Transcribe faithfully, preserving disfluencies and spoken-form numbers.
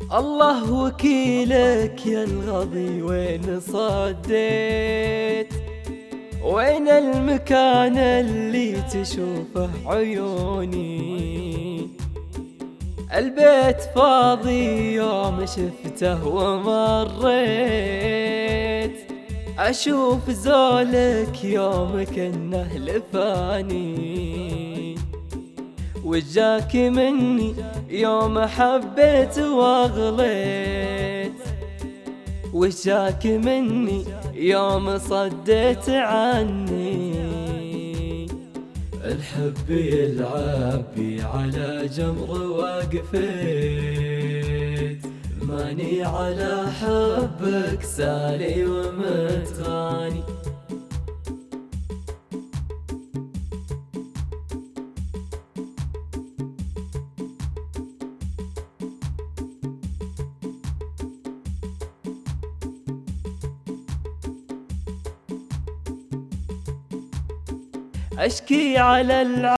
الله وكيلك يا الغضي وين صديت؟ وين المكان اللي تشوفه عيوني؟ البيت فاضي يوم شفته ومريت، أشوف زولك يوم كنه لفاني، وجاك مني يوم حبيت واغليت، وجاك مني يوم صديت عني. الحب يلعب بي على جمر وقفيت، ماني على حبك سالي ومتغاني. أشكي على الع